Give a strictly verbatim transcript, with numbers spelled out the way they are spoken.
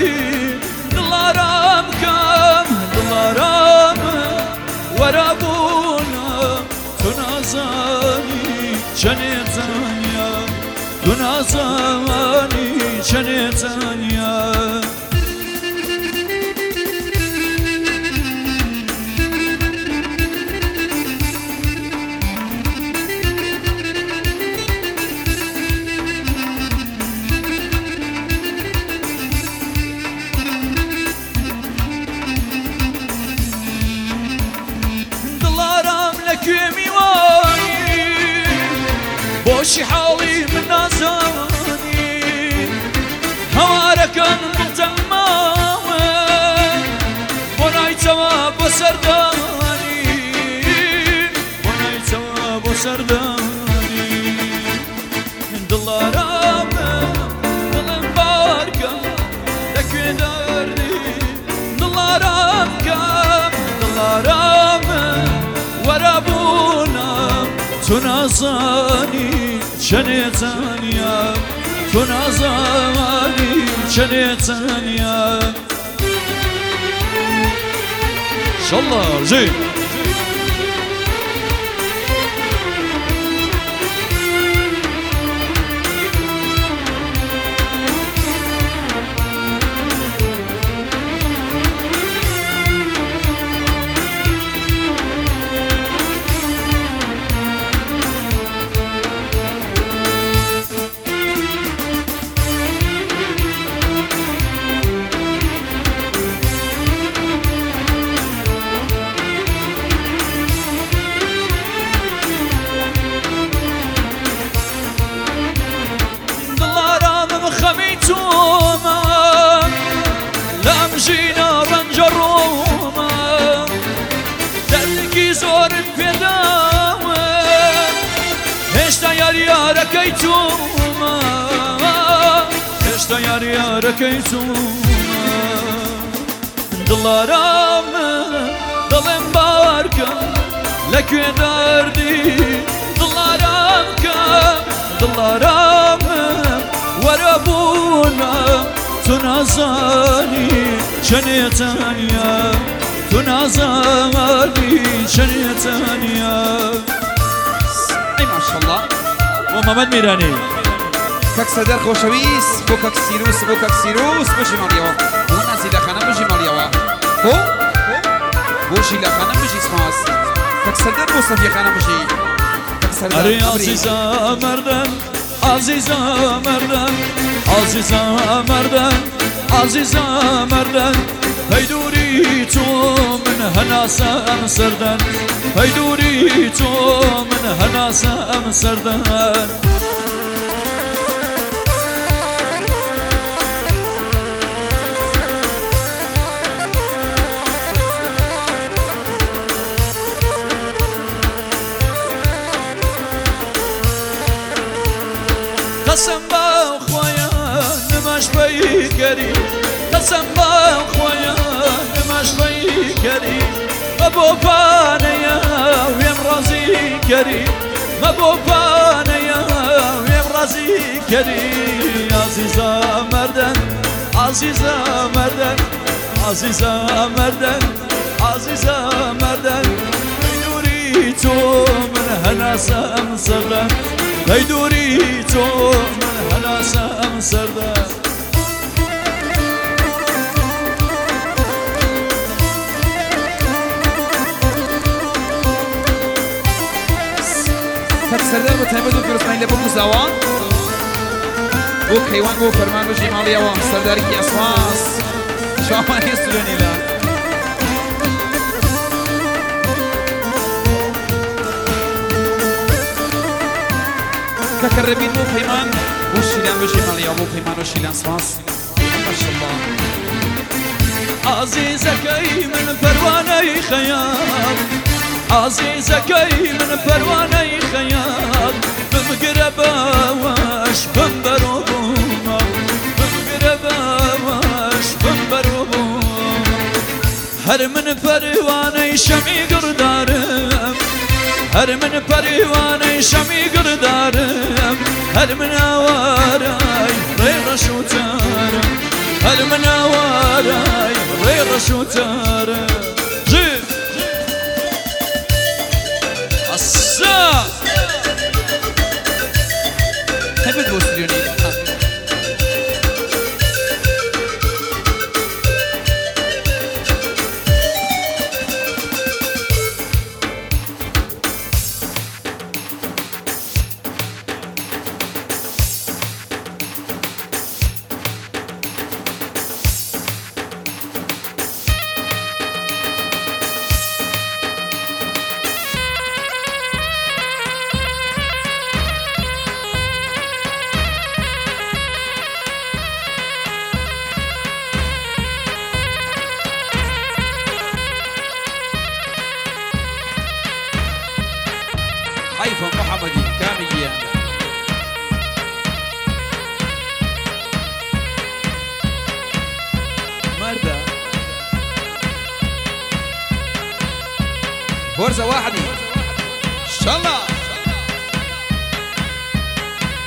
دلارام کم دلارام ورابونا تو نازانی چنه تنیا تو نازانی چنه تنیا بوشي حالي من نازاني هوارك من تماما وناي تواب وسرداني وناي تواب وسرداني دلارام دلم باركا لك دردي دلارام كام دلارام ورابونا تو نازانی چنه تنیا تو نازانی چنه تنیا انشالله زين خميتوما لا مشينا بنجروما دلكي زور بفداما هشتا يار يار كيتوما هشتا يار يار كيتوما دلارام دلم باركا لك دردي دلارام كام دلارام ورابونا تنازاني شنيتانيا تنازاني شنيتانيا اي ما شاء الله ومحمد ميراني كاك صدر خوشويس بو كاك سيروس بو كاك سيروس بجي ماليوا بو نازي لخانا بجي ماليوا بو بوشي لخانا بجي سماس كاك صدر بو صفي خانا بجي كاك صدر اري عزيزة مردن عزيزة مردن عزيزة مردن عزيزة مردن هيدوري تو من هناسة سردن هيدوري تو من هناسة سردن قسم با خویا نماش بایی کری قسم با خویا نماش بایی کری مبو پانیا ویم رازی کری مبو پانیا ویم رازی کری عزیزا مردن عزیزا مردن عزیزا مردن عزیزا مردن میدوری تو من هناسم سردن هيدوري تو من هلا سام سردا سردار بو تایمدو فرستانی لبو مزاوان بو کیوان بو فرمان بجی مالی اوان سرداری کی اسواس شامانی سلونی لا كربين مو فيمان وشيلان بجي مالي ابو فيمان وشيلان اسواس ما شاء الله عزيزك من پروانه خيال عزيزك من پروانه خيال بمقربه واش بمبروبوما بمقربه واش بمبروبوما هر من پروانه شمي قردارم هر من پروانه شمي قردارم هر من آواراي ريغ شوتارم المناوراي غير شوتارة جيب السا حبت بوستريوني حيفا محمدي كامية مردة غرزة واحدة ان شاء الله.